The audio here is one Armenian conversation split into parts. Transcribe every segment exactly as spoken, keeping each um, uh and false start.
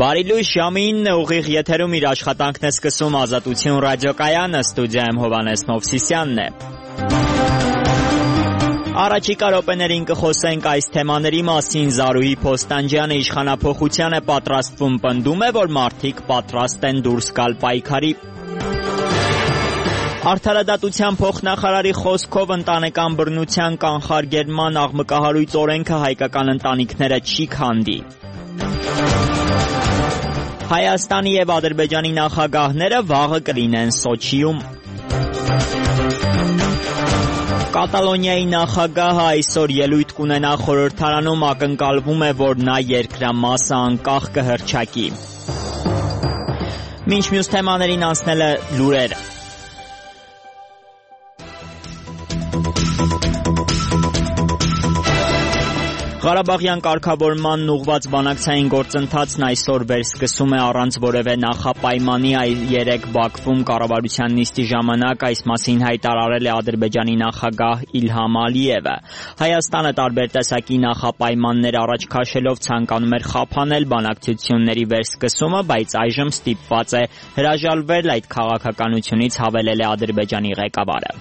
Բարի լույս, ժամին ուղիղ եթերում իր աշխատանքն է սկսում Ազատություն ռադիոկայանը, ստուդիայում Հովհաննես Մովսիսյանն է։ Առաջիկա րոպեներին կխոսենք այս թեմաների մասին։ Զարուհի Փոստանջյանը իշխանափոխության է պատրաստվում, պնդում է, որ մարդիկ պատրաստ են դուրս գալ պայքարի։ Արդարադատության փոխնախարարի խոսքով ընտանեկան բռնության կանխարգելման աղմկահարույց օրենքը հայկական ընտանիքները չի քանդի։ Հայաստանի և Ադրբեջանի նախագահները վաղը կլինեն Սոչիում։ Կատալոնիայի նախագահը այսօր ելույթ կունենա խորհրդարանում, ակնկալվում է, որ նա երկրամասը անկախ կհռչակի։ Մինչ մյուս թեմաներին անցնելը լուրերը։ Ղարաբաղյան կարգավորմանն ուղղված բանակցային գործընթացն այսօր վերսկսում է առանց որևէ նախապայմանի։ Երեկ Բաքվում կառավարության նիստի ժամանակ այս մասին հայտարարել է Ադրբեջանի նախագահ Իլհամ Ալիևը։ Հայաստանը տարբեր տեսակի նախապայմաններ առաջ քաշելով ցանկանում էր խափանել բանակցությունների վերսկսումը, բայց այժմ ստիպված է հրաժարվել այդ քաղաքականությունից, հավելել է Ադրբեջանի ղեկավարը։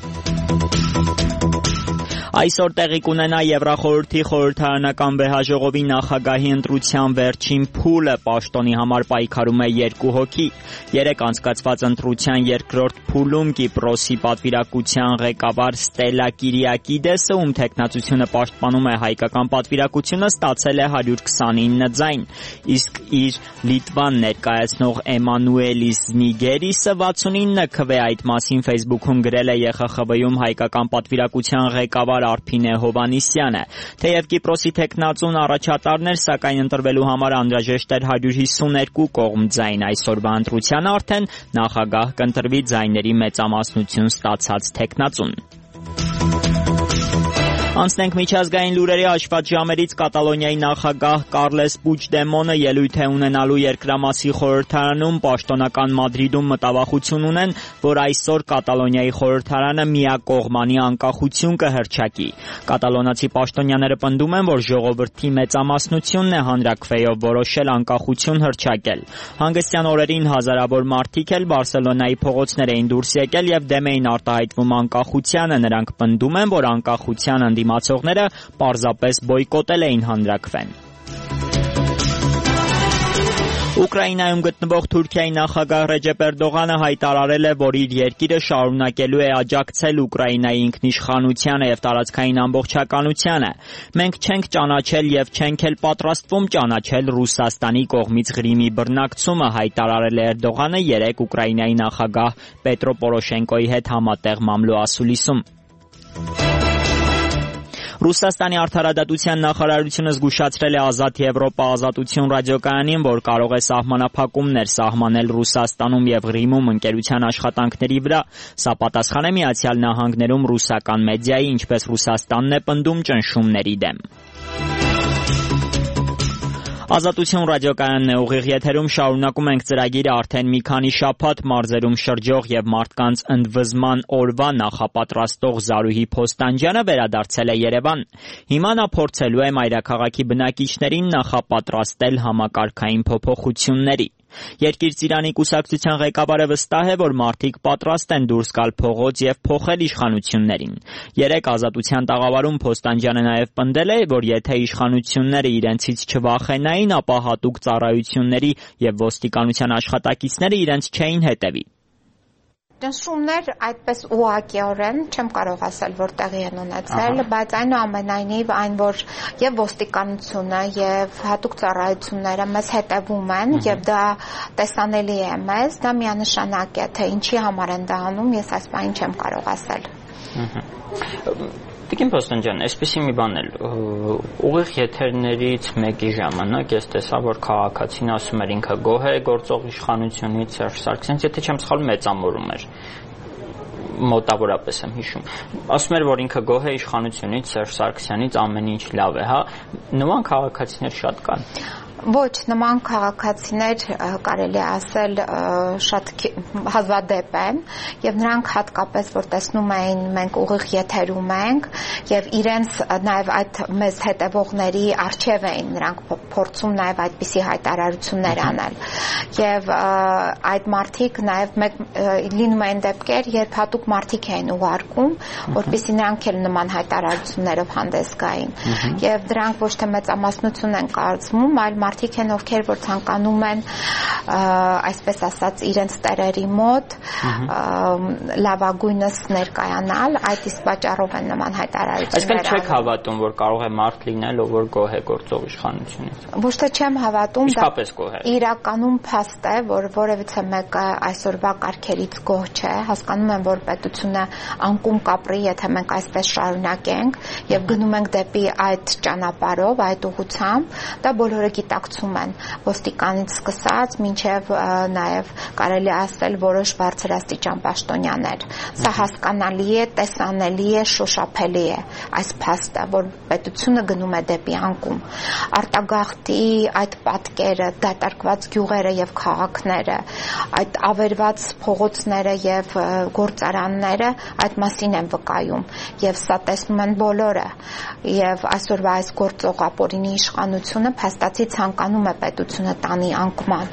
Այսօր տեղի կունենա Եվրախորհրդի խորհրդարանական վեհաժողովի նախագահի ընտրության վերջին փուլը, պաշտոնի համար պայքարում է երկու հոգի։ Երեկ անցկացված ընտրության երկրորդ փուլում Կիպրոսի պատվիրակության ղեկավար Ստելա Կիրիակիդեսը, ում թեկնածությունը պաշտպանում է հայկական պատվիրակությունը, ստացել է հարյուր քսանինը ձայն, իսկ իր Լիտվան ներկայացնող Էմանուելիս Նիգերիսը վաթսունինը քվե։ Այդ մասին Facebook-ում գրել է ԵԽԽՎ-ում հայկական պատվիրակության ղեկավար Արփինե Հովհաննիսյանը։ Թեև Կիպրոսի թեկնածուն առաջատարն էր, սակայն ընտրվելու համար անհրաժեշտ էր հարյուր հիսուներկու կողմ ձայն։ Այսօրվա ընտրության արդեն նախագահ կընտրվի ձայների մեծամասնություն ստացած թեկնածուն։ Անցնենք միջազգային լուրերի։ Հաշված ժամերից Կատալոնիայի նախագահ Կարլես Պուչդեմոնը ելույթ է ունենալու երկրամասի խորհրդարանում։ Պաշտոնական Մադրիդում մտավախություն ունեն, որ այսօր Կատալոնիայի խորհրդարանը միակողմանի անկախություն կհռչակի։ Կատալոնացի պաշտոնյաները պնդում են, որ ժողովրդի մեծամասնությունն է հանրաքվեով որոշել անկախություն հռչակել։ Հանգստյան օրերին հազարավոր մարդիկ էլ Բարսելոնայի փողոցներ էին դուրս եկել և դեմ էին արտահայտվում անկախությանը։ Նրանք պնդում են, որ անկախության ընդդիմացողները պարզապես բոյկոտել էին հանրաքվեն։ Ուկրաինայում գտնվող Թուրքիայի նախագահ Ռեջեփ Էրդողանը հայտարարել է, որ իր երկիրը շարունակելու է աջակցել Ուկրաինայի ինքնիշխանությանը և տարածքային ամբողջականությանը։ Մենք չենք ճանաչել և չենք էլ պատրաստվում ճանաչել Ռուսաստանի կողմից Ղրիմի բռնակցումը, հայտարարել է Էրդողանը երեկ Ուկրաինայի նախագահ Պետրո Պորոշենկոյի հետ համատեղ մամլո ասուլիսում։ Ռուսաստանի արդարադատության նախարարությունը զգուշացրել է Ազատ Եվրոպա Ազատություն ռադիոկայանին, որ կարող է սահմանափակումներ սահմանել Ռուսաստանում և Ղրիմում ընկերության աշխատանքների վրա։ Սա պատասխան է Միացյալ Նահանգներում ռուսական մեդիայի, ինչպես Ռուսաստանն է պնդում, ճնշումների դեմ։ Ազատություն ռադիոկայանն է ուղիղ եթերում, շարունակում ենք ծրագիրը։ Արդեն մի քանի շաբաթ մարզերում շրջող և մարդկանց ընդվզման օրվա նախապատրաստող Զարուհի Փոստանջյանը վերադարձել է Երևան։ Հիմա նա փորձելու է մայրաքաղաքի բնակիչներին նախապատրաստել համակարգային փոփոխությունների։ Երկիր ծիրանի կուսակցության ղեկավարը վստահ է, որ մարդիկ պատրաստ են դուրս գալ փողոց և փոխել իշխանություններին։ Երեկ Ազատության տաղավարում Փոստանջյանը նաև պնդել է, որ եթե իշխանությունները իրենցից չվախենային, ապա հատուկ ծառայությունների և ոստիկանության աշխատակիցները իրենց չէին հետևի։ Ճնշումներ այդպես ուղղակիորեն չեմ կարող ասել, որ տեղի են ունեցել, բայց այնուամենայնիվ այն, որ եւ ոստիկանությունը եւ հատուկ ծառայությունները մեզ հետևում են եւ դա տեսանելի է մեզ, դա միանշանակ է, թե ինչի համար են դա անում, ես այս բանը չեմ կարող ասել։ Տիկին Փոստանջյան, այսպեսի մի բան էլ ուղիղ եթերներից մեկի ժամանակ ես տեսա, որ քաղաքացին ասում էր ինքը գոհ է գործող իշխանությունից, Սերժ Սարգսյանից, եթե չեմ սխալվում, մեծամորում էր, մոտավորապես եմ հիշում, ասում էր, որ ինքը գոհ է իշխանությունից, Սերժ Սարգսյանից, ամեն ինչ լավ է, հա, նման քաղաքացիներ շատ կան։ Ոչ, նման քաղաքացիներ կարելի ասել շատ հազվադեպ են եւ նրանք հատկապես որ տեսնում էին մենք ուղիղ եթերում ենք եւ իրենց նաեւ այդ մեզ հետևողների արժեվ էին նրանք փորձում նաեւ այդպիսի հայտարարություններ անել եւ այդ մարդիկ նաեւ մեկ լինում են դեպքեր երբ հատուկ մարդիկ էին ուղարկում որպեսզի նրանք էլ նման հայտարարություններով հանդես գային եւ դրանք ոչ թե մեծամասնություն են կարծվում այլ մարդիկ են ովքեր որ ցանկանում են այսպես ասած իրենց տերերի մոտ լավագույնս ներկայանալ այդ իսկ պատճառով են նման հայտարարություններ Այսինքն չեք հավատում որ կարող է մարդ լինել ով որ գոհ է գործող իշխանությունից Ոչ թե չեմ հավատում Իսկապես գոհ է իրականում փաստ է որ որևիցե մեկը այսօրվա կարգերից գոհ չէ հասկանում եմ որ պետությունը անկում կապրի եթե մենք այսպես շարունակենք եւ գնում ենք դեպի այդ ճանապարհով այդ ուղղությամբ դա բոլորը գիտակցում են ոստիկանից սկսած մինչև նաև կարելի ասել որոշ բարձրաստիճան պաշտոնյաներ սա հասկանալի է տեսանելի է շոշափելի է այս փաստը որ պետությունը գնում է դեպի անկում արտագաղթի այդ պատկերը դատարկված գյուղերը եւ քաղաքները այդ ավերված փողոցները եւ գործարանները այդ մասին են վկայում եւ սա տեսնում են բոլորը եւ այսօրվա այս գործող ապօրինի իշխանությունը փաստացի ցանկանում է պետությունը տանի անկման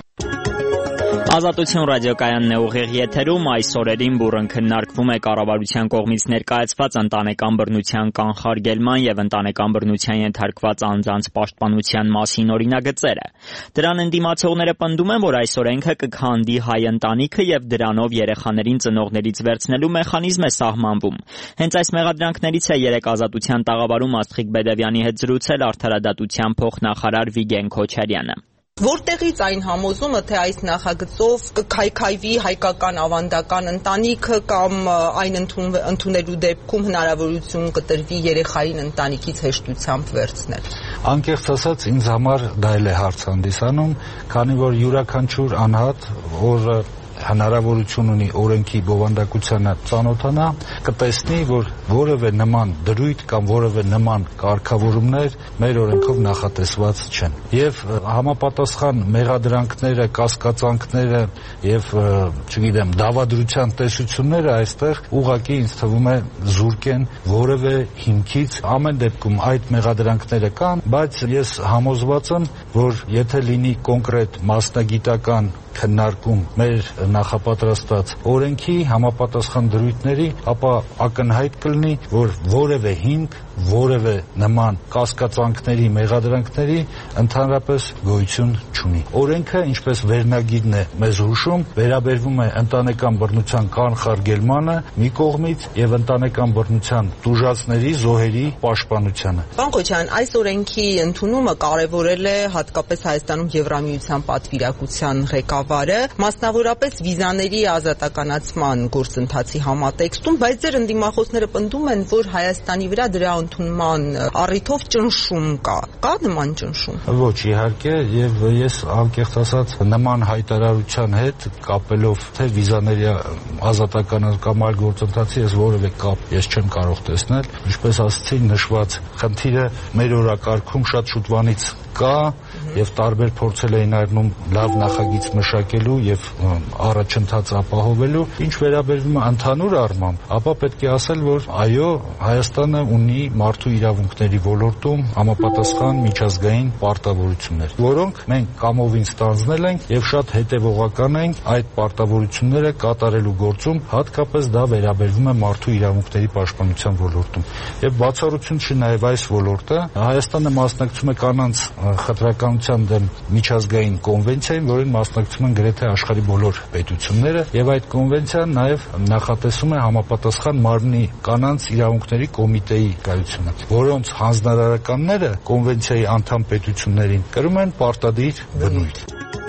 Ազատություն ռադիոկայանն է ուղիղ եթերում այս օրերին բուռն քննարկվում է կառավարության կողմից ներկայացված ընտանեկան բռնության կանխարգելման եւ ընտանեկան բռնության ենթարկված անձանց պաշտպանության մասին օրինագծերը։ Դրան ընդդիմացողները պնդում են, որ այս օրենքը կքանդի հայ ընտանիքը եւ դրանով երեխաներին ծնողներից վերցնելու մեխանիզմ է սահմանվում։ Հենց այս մեղադրանքներից է երեք Ազատության տաղավարում Աստղիկ Բեդևյանի հետ զրուցել արդարադատության փոխնախարար Վիգեն Քոչարյանը։ Որտեղից այն համոզումը, թե այս նախագծով կքայքայվի հայկական ավանդական ընտանիքը կամ այն ընդունելու դեպքում հնարավորություն կտրվի երեխային ընտանիքից հեշտությամբ վերցնել։ Անկեղծ ասած, ինձ համար դա էլ է հարց հանդիսանում, քանի որ յուրաքանչյուր անհատ, որ հնարավորություն ունի օրենքի բովանդակությանը ծանոթանա, կտեսնի, որ որևէ նման դրույթ կամ որևէ նման կարգավորումներ մեր օրենքով նախատեսված չեն։ Եվ համապատասխան մեղադրանքները, կասկածանքները եւ, չգիտեմ, դավադրության տեսությունները այստեղ ուղղակի ինձ թվում է զուրկ են որևէ հիմքից։ Ամեն դեպքում այդ մեղադրանքները կան, բայց ես համոզված եմ, որ եթե լինի կոնկրետ մասնագիտական քննարկում մեր նախապատրաստած օրենքի համապատասխան դրույթների, ապա ակնհայտ կլինի, որ որևէ հիմք, որևէ նման կասկածանքների, մեղադրանքների ընդհանրապես գոյություն չունի։ Օրենքը, ինչպես վերնագիրն է մեզ հուշում, վերաբերվում է ընտանեկան բռնության կանխարգելմանը մի կողմից եւ ընտանեկան բռնության տուժածների, զոհերի պաշտպանությանը։ Պարոն Քոչարյան, այս օրենքի ընդունումը կարևորել է հատկապես Հայաստանում Եվրամիության պատվիրակության ղեկավարը, մասնավորապես վիզաների ազատականացման գործընթացի համատեքստում, բայց ձեր ընդդիմախոսները պնդում են, որ Հայաստանի վրա դրա ընդունման առիթով ճնշում կա։ Կա նման ճնշում։ Ոչ, իհարկե, եւ ես անկեղծ ասած նման հայտարարության հետ կապելով թե վիզաների ազատականացման կամ այլ գործընթացի ես որևէ կապ ես չեմ կարող տեսնել, ինչպես ասացի, նշված խնդիրը մեր օրակարգում շատ շուտվանից կա եւ տարբեր փորձել էին արնում լավ նախագիծ մշակելու եւ առաջընթաց ապահովելու ինչ վերաբերվում է ընդհանուր առմամբ, ապա պետք է ասել, որ այո, Հայաստանը ունի մարդու իրավունքների ոլորտում համապատասխան միջազգային պարտավորություններ, որոնք մենք կամովին ստանձնել ենք եւ շատ հետեւողական ենք այդ պարտավորությունները կատարելու գործում, հատկապես դա վերաբերվում է մարդու իրավունքների պաշտպանության ոլորտում։ Եվ բացառություն չի նաեւ այս ոլորտը, Հայաստանը մասնակցում է կանանց խտրականության դեմ միջազգային կոնվենցիային, որին մասնակցում են գրեթե աշխարհի բոլոր պետությունները, եւ այդ կոնվենցիան նաեւ նախատեսում է համապատասխան մարմնի կանանց իրավունքների կոմիտեի կայությունը, որոնց հանձնարարականները կոնվենցիայի անդամ պետություններին կրում են պարտադիր բնույթ։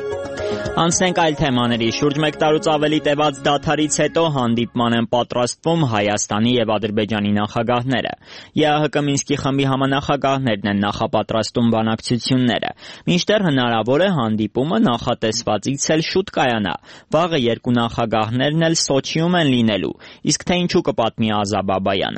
Անցնենք այլ թեմաների։ Շուրջ մեկ տարուց ավելի տևած դադարից հետո հանդիպման են պատրաստվում Հայաստանի եւ Ադրբեջանի նախագահները։ ԵԱՀԿ Մինսկի խմբի համանախագահներն են նախապատրաստում բանակցությունները։ Մինչդեռ հնարավոր է հանդիպումը նախատեսվածից էլ շուտ կայանա։ Վաղը երկու նախագահներն էլ Սոչիում են լինելու։ Իսկ թե ինչու կպատմի Ազա Բաբայանը։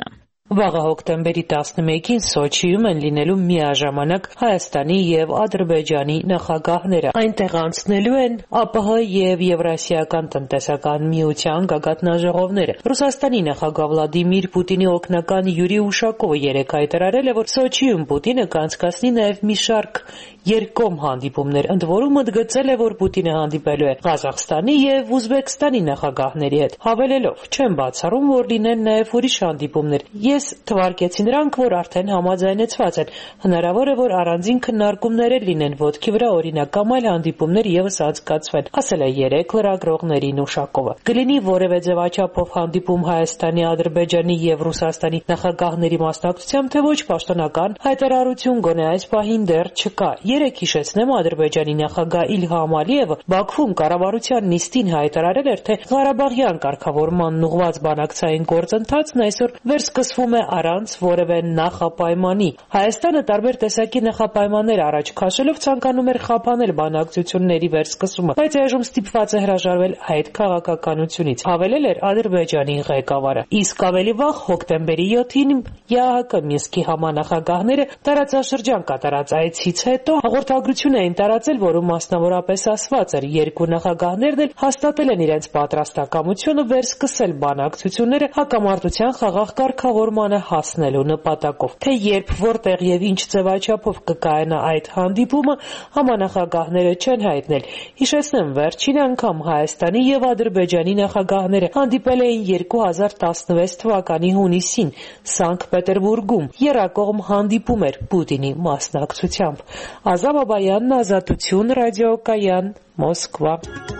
Վաղը հոկտեմբերի տասնմեկին Սոչիում են լինելու միաժամանակ Հայաստանի եւ Ադրբեջանի նախագահները։ Այնտեղ անցնելու են ԱՊՀ եւ Եվրասիական տնտեսական միության գագաթնաժողովները։ Ռուսաստանի նախագահ Վլադիմիր Պուտինի օգնական Յուրի Ուշակովը երեկ հայտարարել է, որ Սոչիում Պուտինը կանցկացնի նաեւ մի շարք երկկողմ հանդիպումներ, ընդ որում ընդգծել է, որ Պուտինը հանդիպելու է Ղազախստանի եւ Ուզբեկստանի նախագահների հետ, հավելելով. «Չեմ բացառում, որ լինեն նաեւ ուրիշ հանդիպումներ։ Ես թվարկեցի նրանք, որ արդեն համաձայնեցված են։ Հնարավոր է, որ առանձին քննարկումներ լինեն ոտքի վրա, օրինակ, կամ այլ հանդիպումներ եւս անցկացվեն», ասել է երեկ լրագրողներին Ուշակովը։ Կլինի որևէ ձևաչափով հանդիպում Հայաստանի, Ադրբեջանի եւ Ռուսաստանի նախագահների մասնակցությամբ, թե ոչ, պաշտոնական հայտարարություն գոնե այս պահին դեռ չկա։ Երեկ հիշեցնեմ, Ադրբեջանի նախագահ Իլհամ Ալիևը Բաքվում կառավարության նիստին հայտարարել էր, թե Ղարաբաղյան կարգավորմանն ուղղված բանակցային գործընթացն այսօր վերսկսվում է առանց որևէ նախապայմանի։ Հայաստանը տարբեր տեսակի նախապայմաններ առաջ քաշելով ցանկանում էր խափանել բանակցությունների վերսկսումը, բայց այժմ ստիպված է հրաժարվել այդ քաղաքականությունից, հավելել էր Ադրբեջանի ղեկավարը։ Իսկ ավելի վաղ հոկտեմբերի յոթին ԵԱՀԿ Մինսկի համանախագահները տարածաշրջան կատարած այցից հետո հաղորդագրություն էին տարածել, որում մասնավորապես ասված էր, երկու նախագահներն էլ հաստատել են իրենց պատրաստակամությունը վերսկսել բանակցությունները հակամարտության խաղաղ կարգավորմանը հասնելու նպատակով։ Թե երբ, որտեղ եւ ինչ ձևաչափով կկայանա այդ հանդիպումը, համանախագահները չեն հայտնել։ Հիշեցնեմ, վերջին անգամ Հայաստանի եւ Ադրբեջանի նախագահները հանդիպել էին երկու հազար տասնվեց թվականի հունիսին Սանկտ Պետերբուրգում։ Եռակողմ հանդիպում էր Պուտինի մասնակցությամբ։ Ազա Բաբայանն, Ազատություն, ռադիոկայան, Մոսկվա։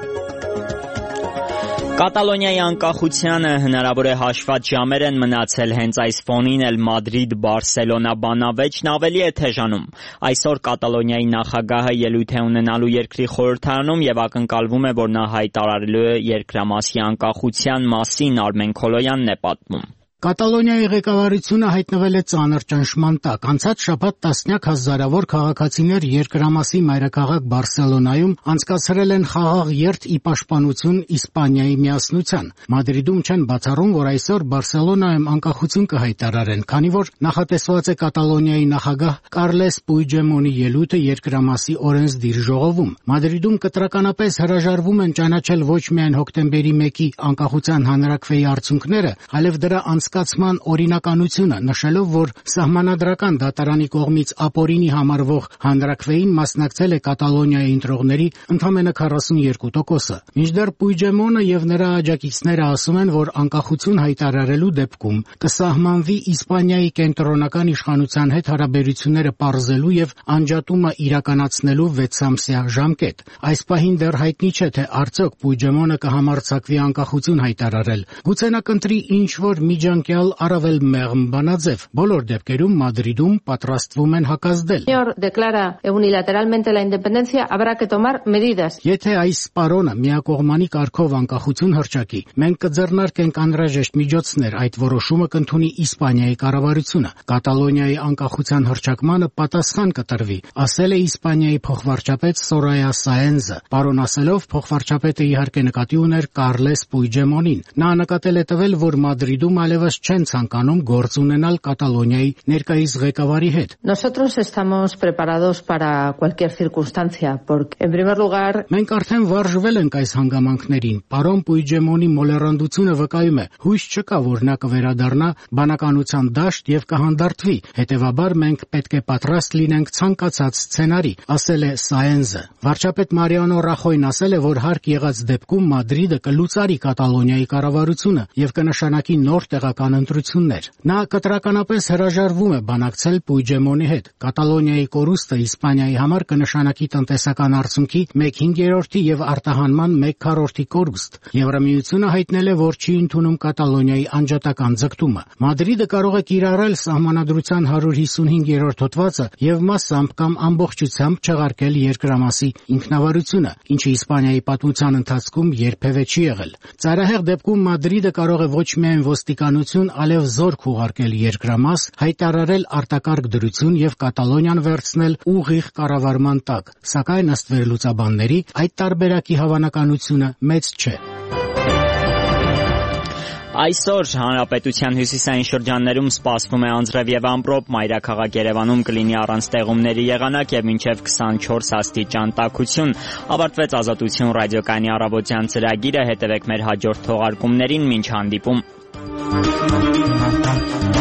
Կատալոնիայի անկախությանը հնարավոր է հաշված ժամեր են մնացել, հենց այս ֆոնին էլ Մադրիդ-Բարսելոնա բանավեճն ավելի է թեժանում։ Այսօր Կատալոնիայի նախագահը ելույթ է ունենալու երկրի խորհրդարանում եւ ակնկալվում է, որ նա հայտարարելու է երկրամասի անկախության մասին, Արմեն Քոլոյանն է պատմում։ Կատալոնիայի ղեկավարությունը հայտնվել է ծանր ճնշման տակ։ Անցած շաբաթ տասնյակ հազարավոր քաղաքացիներ երկրամասի մայրաքաղաք Բարսելոնայում անցկացրել են խաղաղ երթ ի պաշտպանություն Իսպանիայի միասնության։ Մադրիդում չեն բացառում, որ այսօր Բարսելոնայում անկախություն կհայտարարեն, քանի որ նախատեսված է Կատալոնիայի նախագահ Կարլես Պուիջեմոնի ելույթը երկրամասի օրենսդիր ժողովում։ Մադրիդում կտրականապես հրաժարվում են ճանաչել ոչ միայն հոկտեմբերի մեկի անկախության հանրաքվեի արդյունքները, այլև դրա անցկացման օրինականությունը, նշելով, որ սահմանադրական դատարանի կողմից ապօրինի համարվող հանրաքվեին մասնակցել է Կատալոնիայի ընտրողների ընդամենը քառասունյոթ տոկոսը։ Մինչդեռ Պուիջեմոնը եւ նրա աջակիցները ասում են, որ անկախություն հայտարարելու դեպքում կսահմանվի Իսպանիայի կենտրոնական իշխանության հետ հարաբերությունները պարզելու եւ անջատումը իրականացնելու վեցամսյա ժամկետ։ Այս պահին դեռ հայտնի չէ, թե արդյոք Պուիջեմոնը կհամարձակվի անկախություն հայտարարել։ Գուցե նա կընտրի ինչ-որ միջանկյալ առավել մեղմ բանաձև։ Բոլոր դեպքերում Մադրիդում պատրաստվում են հակազդել։ Եթե այս պարոնը միակողմանի կարգով անկախություն հռչակի, մենք կձեռնարկենք անհրաժեշտ միջոցներ, այդ որոշումը կընդունի Իսպանիայի կառավարությունը։ Կատալոնիայի անկախության հռչակմանը պատասխան կտրվի, ասել է Իսպանիայի փոխվարչապետ Սորայա Սաենզը։ Պարոն ասելով, փոխվարչապետը իհարկե նկատի ուներ Կարլես Պուիջեմոնին։ Նա նկատել է տվել, որ Մադրիդում այլևս չեն ցանկանում գործ ունենալ Կատալոնիայի ներկայիս ղեկավարի հետ։ Մենք արդեն վարժվել ենք այս հանգամանքներին։ Պարոն Պուիջեմոնի մոլեռանդությունը վկայում է, հույս չկա, որ նա կվերադառնա բանականության դաշտ եւ կհանդարտվի։ Հետևաբար մենք պետք է պատրաստ լինենք ցանկացած սցենարի, ասել է Սաենզը։ Վարչապետ Մարիանո Ռախոյն ասել է, որ հարկ եղած դեպքում Մադրիդը կլուծարի Կատալոնիայի կառավարությունը եւ կնշանակի նոր տեղական ընտրություններ։ Նա կտրականապես հրաժարվում է բանակցել Պուիջեմոնի հետ։ Կատալոնիայի կորուստը Իսպանիայի համար կնշանակի տնտեսական արդյունքի մեկ հինգերորդի եւ արտահանման մեկ քառորդի կորուստ։ Եվրամիությունը հայտնել է, որ չի ընդունում Կատալոնիայի անջատական ձգտումը։ Մադրիդը կարող է կիրառել սահմանադրության հարյուր հիսունհինգերորդ հոդվածը եւ մասամբ կամ ամբողջությամբ չեղարկել երկրամասի ինքնավարությունը, ինչը Իսպանիայի պատմության ընթացքում երբևէ չի եղել։ Ծայրահեղ դեպքում Մադրիդը կարող է ոչ միայն ոստիկանություն, այլև զորք ուղարկել երկրամաս, հայտարարել արտակարգ դրություն եւ Կատալոնիան վերցնել ուղիղ կառավարման տակ, սակայն ըստ վերլուծաբանների այդ տարբերակի հավանականությունը մեծ չէ։ Այսօր հանրապետության հյուսիսային շրջաններում սպասվում է անձրև եւ ամպրոպ, մայրաքաղաք Երևանում կլինի առանց տեղումների եղանակ եւ մինչեւ քսանչորս աստիճան տաքություն։ Ավարտվեց Ազատություն ռադիոկայանի առավոտյան ծրագիրը, հետևեք մեր հաջորդ թողարկումներին, մինչ հանդիպում։